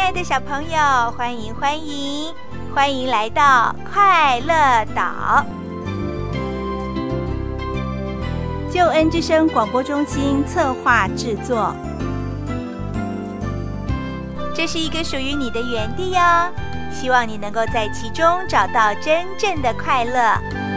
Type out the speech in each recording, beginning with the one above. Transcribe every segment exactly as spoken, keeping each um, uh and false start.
爱的小朋友，欢迎欢迎欢迎来到快乐岛。救恩之声广播中心策划制作。这是一个属于你的园地哦，希望你能够在其中找到真正的快乐。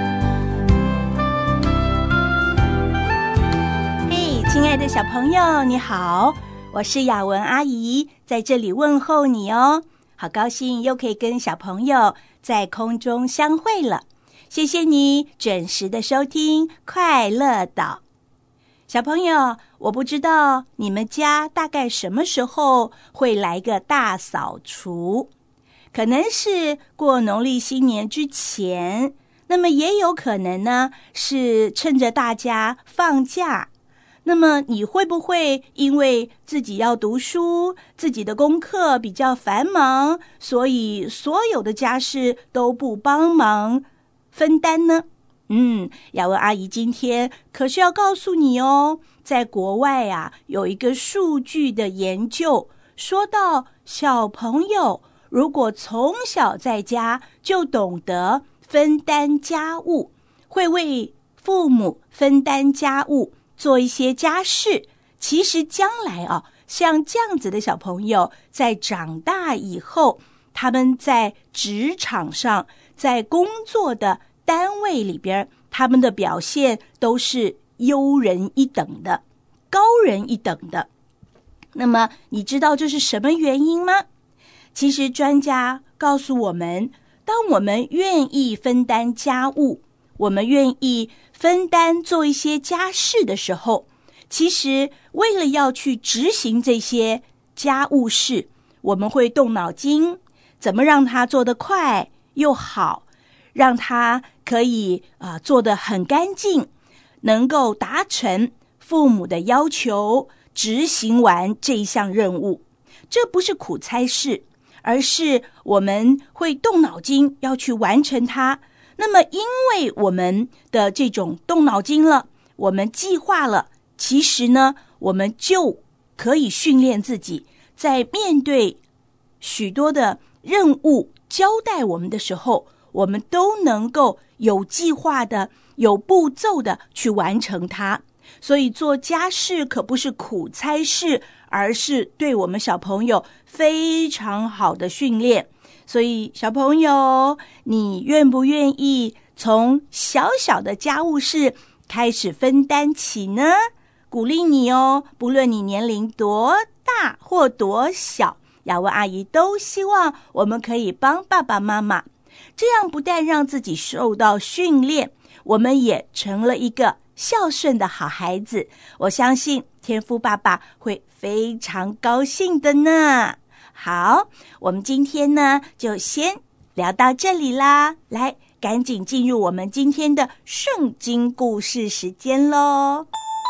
嘿，亲爱的小朋友，你好，我是雅文阿姨，在这里问候你哦。好高兴又可以跟小朋友在空中相会了，谢谢你准时的收听快乐岛。小朋友，我不知道你们家大概什么时候会来个大扫除，可能是过农历新年之前，那么也有可能呢是趁着大家放假。那么你会不会因为自己要读书，自己的功课比较繁忙，所以所有的家事都不帮忙分担呢？嗯，雅文阿姨今天可是要告诉你哦，在国外啊，有一个数据的研究，说到小朋友如果从小在家就懂得分担家务，会为父母分担家务，做一些家事，其实将来啊，像这样子的小朋友在长大以后，他们在职场上，在工作的单位里边，他们的表现都是优人一等的，高人一等的。那么你知道这是什么原因吗？其实专家告诉我们，当我们愿意分担家务，我们愿意分担做一些家事的时候，其实为了要去执行这些家务事，我们会动脑筋，怎么让它做得快又好，让它可以、呃、做得很干净，能够达成父母的要求，执行完这一项任务。这不是苦差事，而是我们会动脑筋要去完成它。那么因为我们的这种动脑筋了，我们计划了，其实呢，我们就可以训练自己，在面对许多的任务交代我们的时候，我们都能够有计划的、有步骤的去完成它。所以做家事可不是苦差事，而是对我们小朋友非常好的训练。所以小朋友，你愿不愿意从小小的家务事开始分担起呢？鼓励你哦，不论你年龄多大或多小，雅文阿姨都希望我们可以帮爸爸妈妈，这样不但让自己受到训练，我们也成了一个孝顺的好孩子。我相信天父爸爸会非常高兴的呢。好，我们今天呢就先聊到这里啦，来，赶紧进入我们今天的圣经故事时间咯。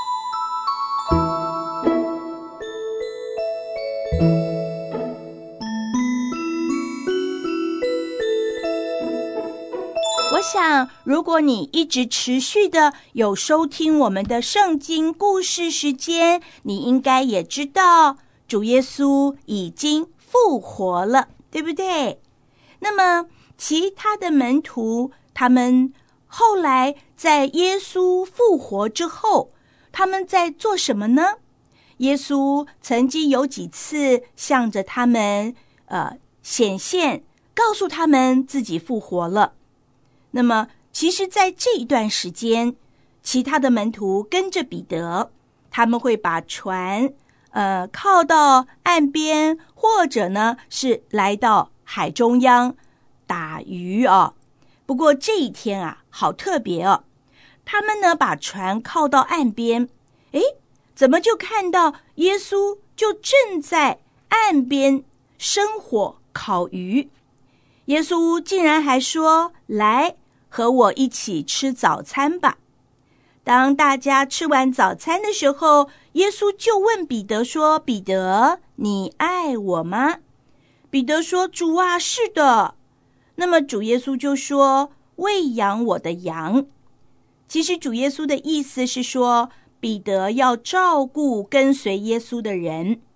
我想，如果你一直持续的有收听我们的圣经故事时间，你应该也知道主耶稣已经复活了，对不对？那么其他的门徒，他们后来在耶稣复活之后，他们在做什么呢？耶稣曾经有几次向着他们呃显现，告诉他们自己复活了。那么其实在这一段时间，其他的门徒跟着彼得，他们会把船呃靠到岸边，或者呢是来到海中央打鱼哦。不过这一天啊好特别哦，他们呢把船靠到岸边，诶，怎么就看到耶稣就正在岸边生火烤鱼？耶稣竟然还说，来和我一起吃早餐吧。当大家吃完早餐的时候，耶稣就问彼得说，彼得，你爱我吗？彼得说，主啊，是的。那么主耶稣就说，喂养我的羊。其实主耶稣的意思是说，彼得要照顾跟随耶稣的人，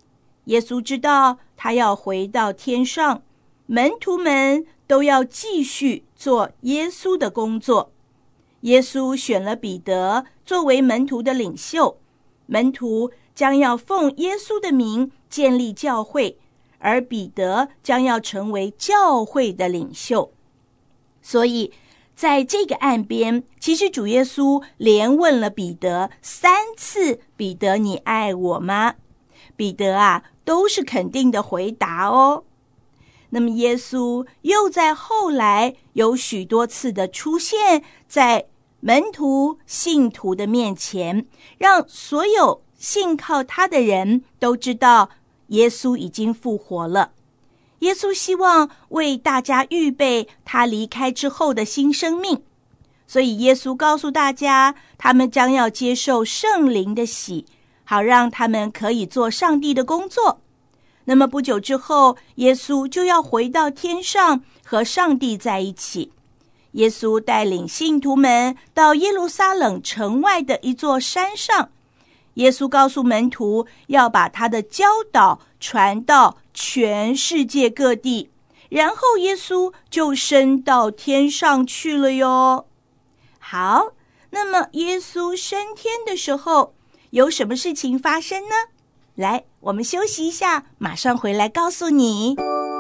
耶稣知道他要回到天上，门徒们都要继续做耶稣的工作。耶稣选了彼得作为门徒的领袖，门徒将要奉耶稣的名建立教会，而彼得将要成为教会的领袖。所以在这个岸边，其实主耶稣连问了彼得三次，彼得你爱我吗？彼得啊都是肯定的回答哦。那么耶稣又在后来有许多次的出现在门徒信徒的面前，让所有信靠他的人都知道耶稣已经复活了。耶稣希望为大家预备他离开之后的新生命，所以耶稣告诉大家，他们将要接受圣灵的洗，好让他们可以做上帝的工作。那么不久之后，耶稣就要回到天上和上帝在一起。耶稣带领信徒们到耶路撒冷城外的一座山上，耶稣告诉门徒要把他的教导传到全世界各地，然后耶稣就升到天上去了哟。好，那么耶稣升天的时候有什么事情发生呢？来，我们休息一下，马上回来告诉你。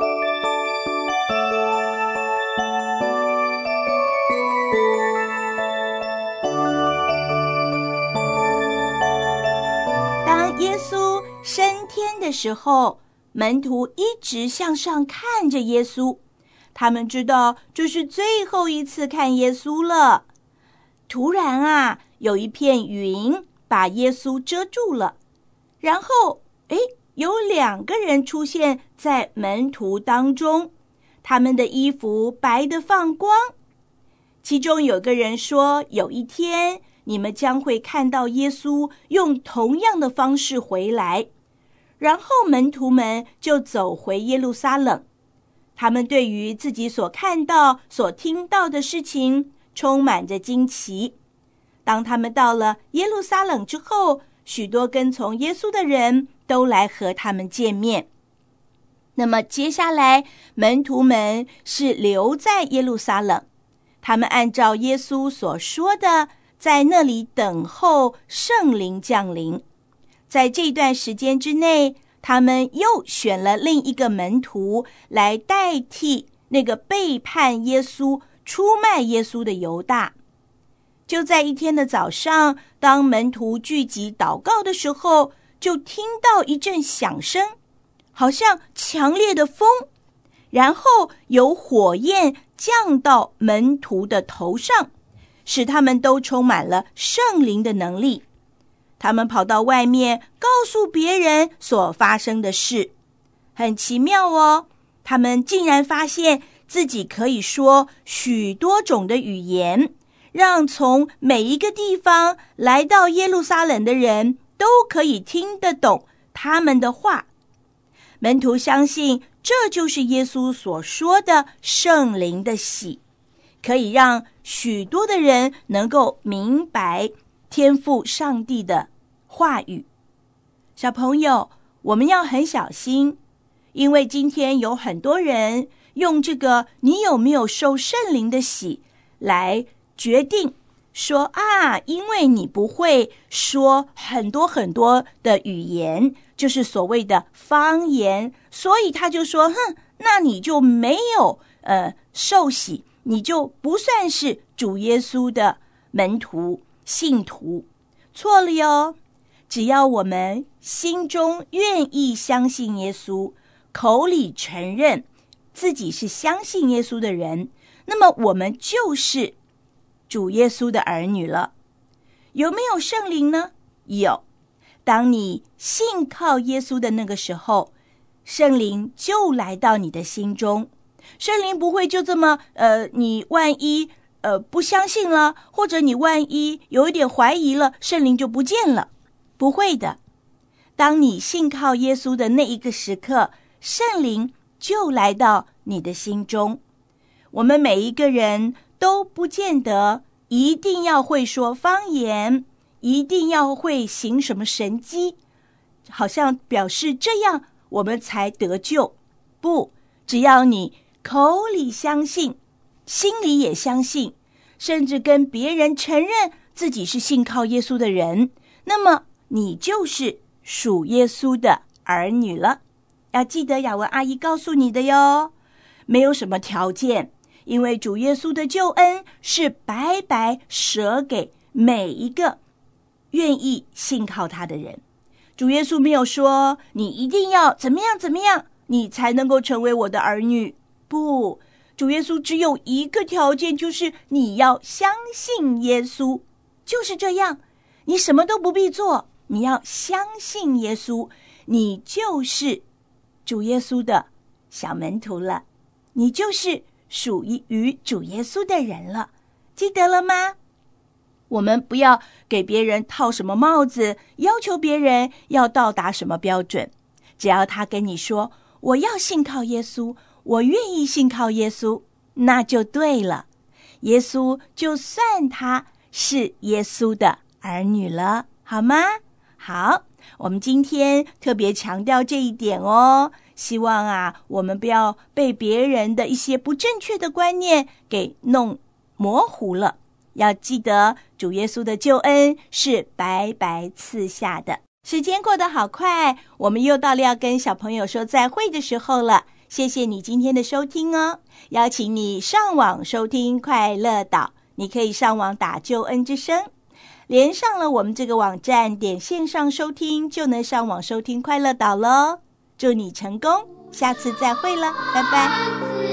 当耶稣升天的时候，门徒一直向上看着耶稣，他们知道这是最后一次看耶稣了。突然啊，有一片云把耶稣遮住了，然后诶，有两个人出现在门徒当中，他们的衣服白得放光。其中有个人说，有一天你们将会看到耶稣用同样的方式回来。然后门徒们就走回耶路撒冷，他们对于自己所看到所听到的事情充满着惊奇。当他们到了耶路撒冷之后，许多跟从耶稣的人都来和他们见面。那么接下来门徒们是留在耶路撒冷，他们按照耶稣所说的，在那里等候圣灵降临。在这段时间之内，他们又选了另一个门徒来代替那个背叛耶稣、出卖耶稣的犹大。就在一天的早上，当门徒聚集祷告的时候，就听到一阵响声，好像强烈的风，然后有火焰降到门徒的头上，使他们都充满了圣灵的能力。他们跑到外面告诉别人所发生的事。很奇妙哦，他们竟然发现自己可以说许多种的语言，让从每一个地方来到耶路撒冷的人都可以听得懂他们的话。门徒相信这就是耶稣所说的圣灵的洗，可以让许多的人能够明白天父上帝的话语。小朋友，我们要很小心，因为今天有很多人用这个你有没有受圣灵的洗来决定说啊，因为你不会说很多很多的语言，就是所谓的方言，所以他就说，哼，那你就没有呃受洗，你就不算是主耶稣的门徒信徒。错了哟，只要我们心中愿意相信耶稣，口里承认自己是相信耶稣的人，那么我们就是主耶稣的儿女了。有没有圣灵呢？有。当你信靠耶稣的那个时候，圣灵就来到你的心中。圣灵不会就这么呃，你万一呃不相信了，或者你万一有一点怀疑了，圣灵就不见了。不会的。当你信靠耶稣的那一个时刻，圣灵就来到你的心中。我们每一个人都不见得一定要会说方言，一定要会行什么神迹，好像表示这样我们才得救。不，只要你口里相信，心里也相信，甚至跟别人承认自己是信靠耶稣的人，那么你就是属耶稣的儿女了。要记得雅文阿姨告诉你的哟，没有什么条件，因为主耶稣的救恩是白白舍给每一个愿意信靠他的人。主耶稣没有说你一定要怎么样怎么样你才能够成为我的儿女，不，主耶稣只有一个条件，就是你要相信耶稣，就是这样，你什么都不必做，你要相信耶稣，你就是主耶稣的小门徒了，你就是属于主耶稣的人了，记得了吗？我们不要给别人套什么帽子，要求别人要到达什么标准，只要他跟你说我要信靠耶稣，我愿意信靠耶稣，那就对了，耶稣就算他是耶稣的儿女了，好吗？好，我们今天特别强调这一点哦，希望啊，我们不要被别人的一些不正确的观念给弄模糊了，要记得主耶稣的救恩是白白赐下的。时间过得好快，我们又到了要跟小朋友说再会的时候了，谢谢你今天的收听哦，邀请你上网收听快乐岛，你可以上网打救恩之声，连上了我们这个网站，点线上收听就能上网收听快乐岛咯。祝你成功，下次再会了，拜拜。